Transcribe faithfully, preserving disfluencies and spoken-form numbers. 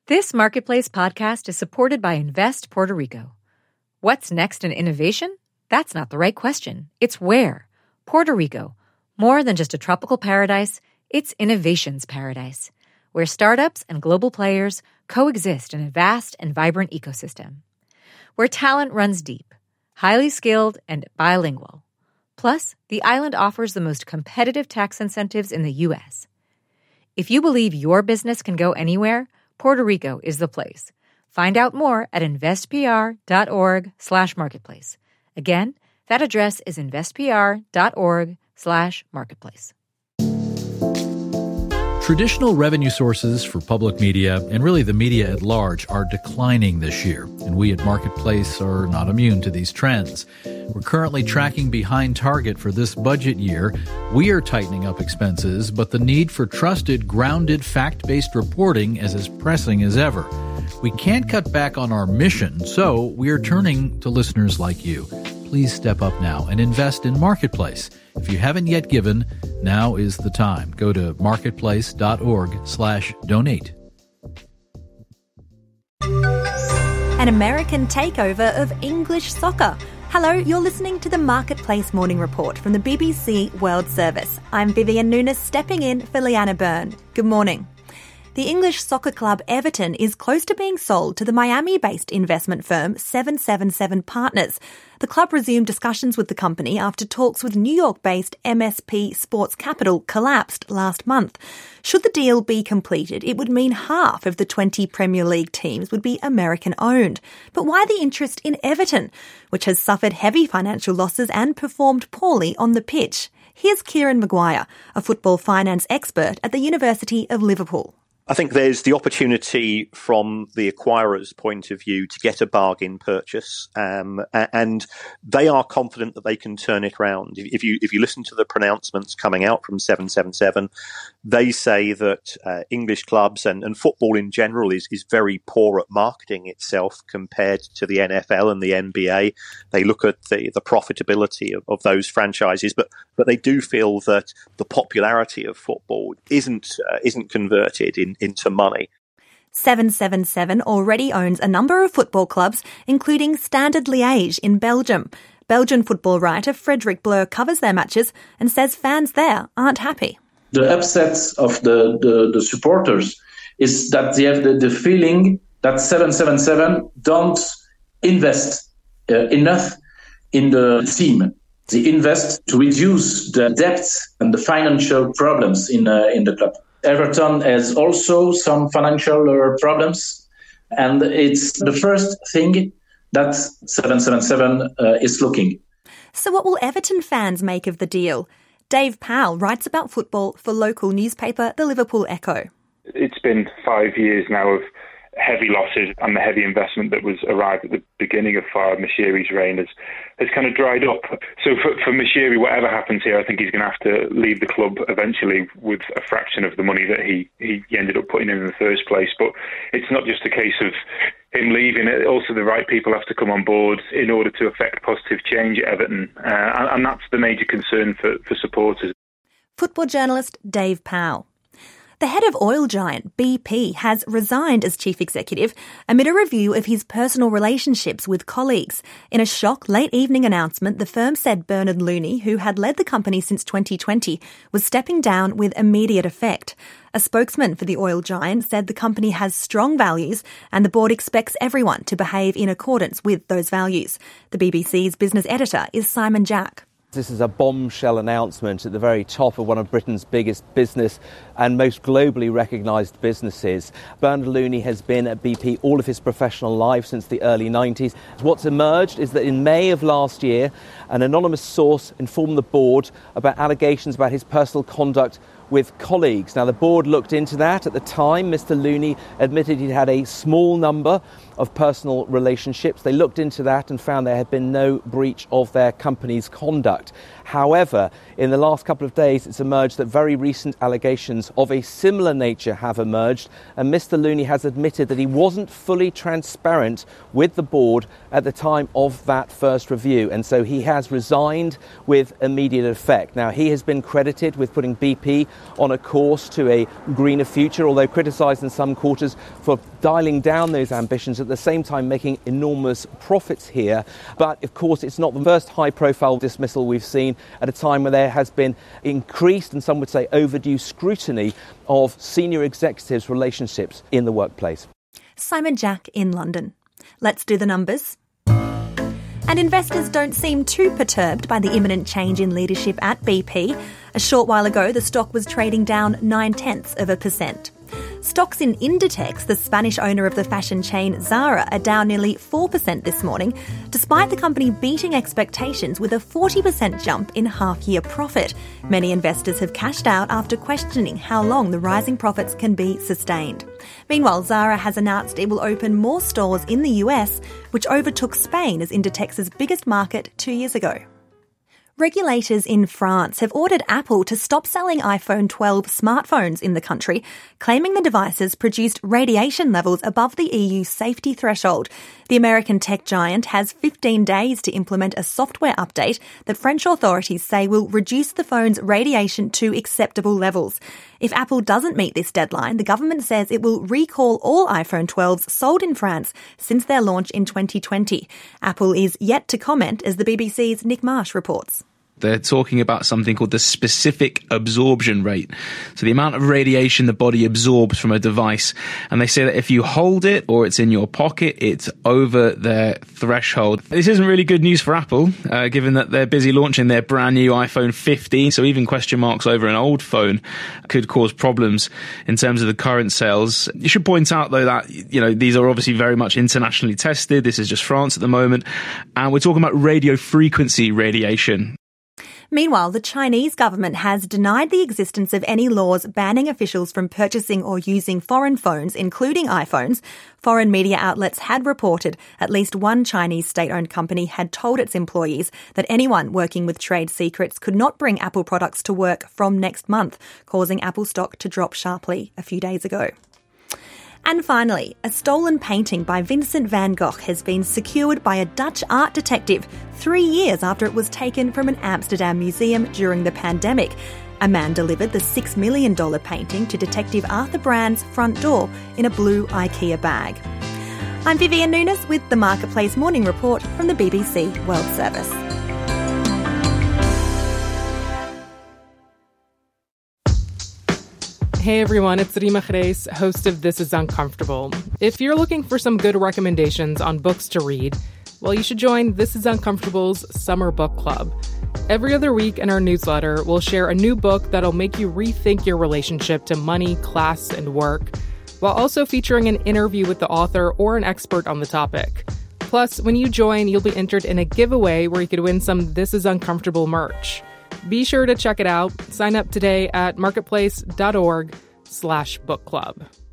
This Marketplace podcast is supported by Invest Puerto Rico. What's next in innovation? That's not the right question. It's where. Puerto Rico. More than just a tropical paradise, it's innovation's paradise, where startups and global players coexist in a vast and vibrant ecosystem. Where talent runs deep, highly skilled, and bilingual. Plus, the island offers the most competitive tax incentives in the U S. If you believe your business can go anywhere, Puerto Rico is the place. Find out more at investpr.org slash marketplace. Again, that address is investpr.org slash marketplace. Traditional revenue sources for public media, and really the media at large, are declining this year, and we at Marketplace are not immune to these trends. We're currently tracking behind target for this budget year. We are tightening up expenses, but the need for trusted, grounded, fact-based reporting is as pressing as ever. We can't cut back on our mission, so we are turning to listeners like you. Please step up now and invest in Marketplace. If you haven't yet given, now is the time. Go to marketplace.org slash donate. An American takeover of English soccer. Hello, you're listening to the Marketplace Morning Report from the B B C World Service. I'm Vivian Nunes, stepping in for Leanna Byrne. Good morning. The English soccer club Everton is close to being sold to the Miami-based investment firm seven seven seven Partners. The club resumed discussions with the company after talks with New York-based M S P Sports Capital collapsed last month. Should the deal be completed, it would mean half of the twenty Premier League teams would be American-owned. But why the interest in Everton, which has suffered heavy financial losses and performed poorly on the pitch? Here's Kieran Maguire, a football finance expert at the University of Liverpool. I think there's the opportunity from the acquirer's point of view to get a bargain purchase, um, and they are confident that they can turn it around. If you if you listen to the pronouncements coming out from seven seven seven, they say that uh, English clubs and, and football in general is, is very poor at marketing itself compared to the N F L and the N B A. They look at the, the profitability of, of those franchises, but but they do feel that the popularity of football isn't uh, isn't converted in into money. seven seven seven already owns a number of football clubs, including Standard Liège in Belgium. Belgian football writer Frederick Bleur covers their matches and says fans there aren't happy. The upset of the, the, the supporters is that they have the, the feeling that seven seven seven don't invest uh, enough in the team. They invest to reduce the debt and the financial problems in uh, in the club. Everton has also some financial uh, problems, and it's the first thing that seven seven seven uh, is looking. So what will Everton fans make of the deal? Dave Powell writes about football for local newspaper The Liverpool Echo. It's been five years now of heavy losses, and the heavy investment that was arrived at the beginning of Farhad Moshiri's reign has, has kind of dried up. So for, for Moshiri, whatever happens here, I think he's going to have to leave the club eventually with a fraction of the money that he, he ended up putting in in the first place. But it's not just a case of him leaving, it also the right people have to come on board in order to effect positive change at Everton. Uh, and, and that's the major concern for, for supporters. Football journalist Dave Powell. The head of oil giant B P has resigned as chief executive amid a review of his personal relationships with colleagues. In a shock late-evening announcement, the firm said Bernard Looney, who had led the company since twenty twenty, was stepping down with immediate effect. A spokesman for the oil giant said the company has strong values and the board expects everyone to behave in accordance with those values. The B B C's business editor is Simon Jack. This is a bombshell announcement at the very top of one of Britain's biggest business and most globally recognised businesses. Bernard Looney has been at B P all of his professional life since the early nineties. What's emerged is that in May of last year, an anonymous source informed the board about allegations about his personal conduct with colleagues. Now, the board looked into that. At the time, Mister Looney admitted he'd had a small number of personal relationships. They looked into that and found there had been no breach of their company's conduct. However, in the last couple of days, it's emerged that very recent allegations of a similar nature have emerged, and Mister Looney has admitted that he wasn't fully transparent with the board at the time of that first review, and so he has resigned with immediate effect. Now, he has been credited with putting B P on a course to a greener future, although criticised in some quarters for dialling down those ambitions, at the same time making enormous profits here. But of course, it's not the first high-profile dismissal we've seen at a time where there has been increased, and some would say overdue, scrutiny of senior executives' relationships in the workplace. Simon Jack in London. Let's do the numbers. And investors don't seem too perturbed by the imminent change in leadership at B P. A short while ago, the stock was trading down nine-tenths of a percent. Stocks in Inditex, the Spanish owner of the fashion chain Zara, are down nearly four percent this morning, despite the company beating expectations with a forty percent jump in half-year profit. Many investors have cashed out after questioning how long the rising profits can be sustained. Meanwhile, Zara has announced it will open more stores in the U S, which overtook Spain as Inditex's biggest market two years ago. Regulators in France have ordered Apple to stop selling iPhone twelve smartphones in the country, claiming the devices produced radiation levels above the E U safety threshold. The American tech giant has fifteen days to implement a software update that French authorities say will reduce the phone's radiation to acceptable levels. If Apple doesn't meet this deadline, the government says it will recall all iPhone twelves sold in France since their launch in twenty twenty. Apple is yet to comment, as the B B C's Nick Marsh reports. They're talking about something called the specific absorption rate. So the amount of radiation the body absorbs from a device. And they say that if you hold it or it's in your pocket, it's over their threshold. This isn't really good news for Apple, uh, given that they're busy launching their brand new iPhone fifteen. So even question marks over an old phone could cause problems in terms of the current sales. You should point out, though, that, you know, these are obviously very much internationally tested. This is just France at the moment. And we're talking about radio frequency radiation. Meanwhile, the Chinese government has denied the existence of any laws banning officials from purchasing or using foreign phones, including iPhones. Foreign media outlets had reported at least one Chinese state-owned company had told its employees that anyone working with trade secrets could not bring Apple products to work from next month, causing Apple stock to drop sharply a few days ago. And finally, a stolen painting by Vincent van Gogh has been secured by a Dutch art detective three years after it was taken from an Amsterdam museum during the pandemic. A man delivered the six million dollars painting to Detective Arthur Brand's front door in a blue IKEA bag. I'm Vivian Nunes with the Marketplace Morning Report from the B B C World Service. Hey everyone, it's Rima Khreis, host of This Is Uncomfortable. If you're looking for some good recommendations on books to read, well, you should join This Is Uncomfortable's Summer Book Club. Every other week in our newsletter, we'll share a new book that'll make you rethink your relationship to money, class, and work, while also featuring an interview with the author or an expert on the topic. Plus, when you join, you'll be entered in a giveaway where you could win some This Is Uncomfortable merch. Be sure to check it out. Sign up today at marketplace.org slash book club.